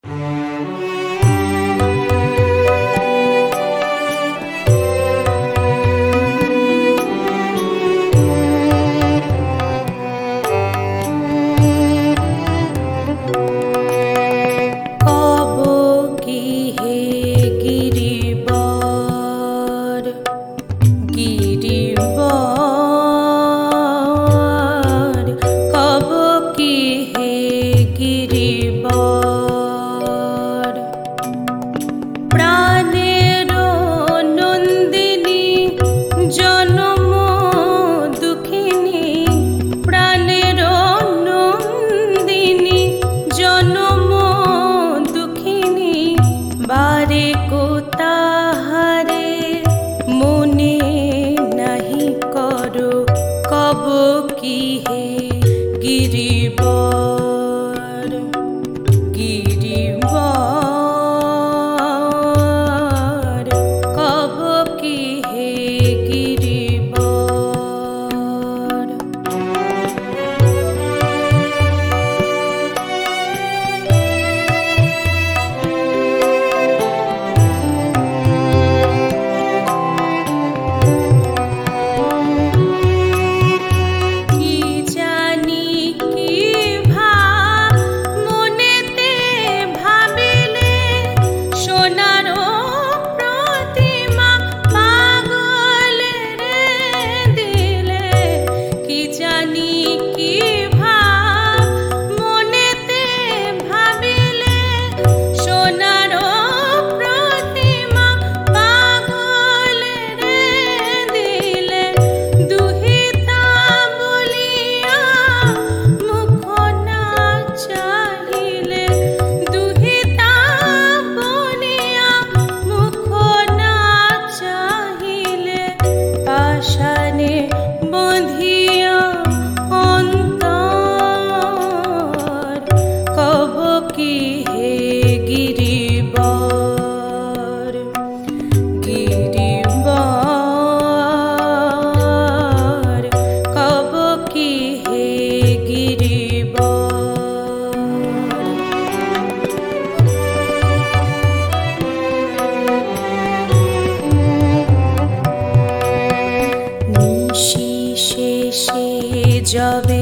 যাবে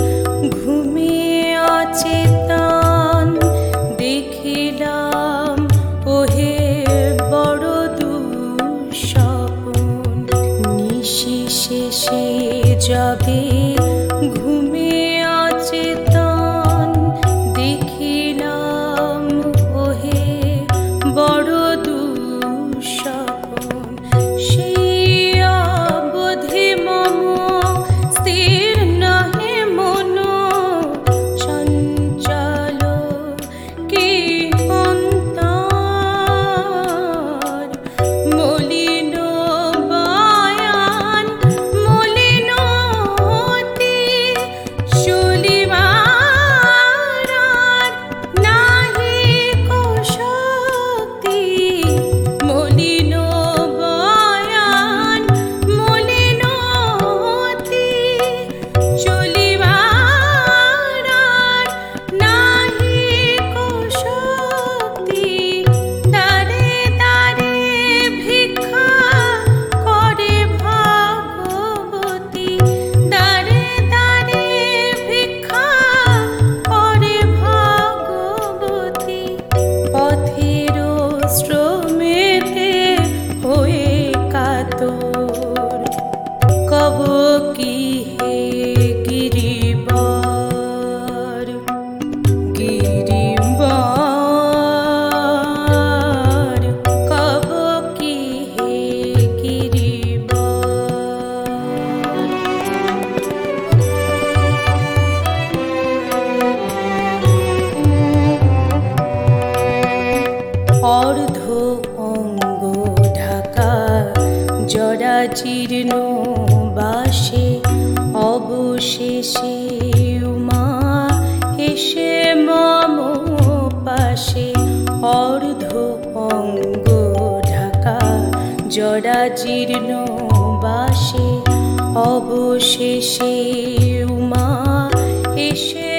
ঘুমিয়ে অচেতন, দেখিলাম ওহে বড় দুঃস্বপন। নিশি শেষে যাবে ঘুমিয়ে অচেতন, দেখিলাম ওহে বড় দুঃস্বপন। সেই অবধি মম স্থির নহে মন, চঞ্চল কি অন্তর। মলিন বয়ান মলিন অতি, চলিবার নাহি কো শক্তি। মলিন বয়ান মলিন অতি, চলিবার নাহি কো শক্তি। দ্বারে দ্বারে ভিক্ষা করে ভগবতী, দ্বারে দ্বারে ভিক্ষা করে ভগবতী। পথের শ্রমেতে হয়ে কাতর, কব কি হে গিরিবর। গিরিবর কব কি হে গিরিবর। অর্ধ অঙ্গ ঢাকা জরাজীর্ণ বাসে, অবশেষে উমা এসে মম পাশে। অর্ধ অঙ্গ ঢাকা জরাজীর্ণ বাসে, অবশেষে উমা এসে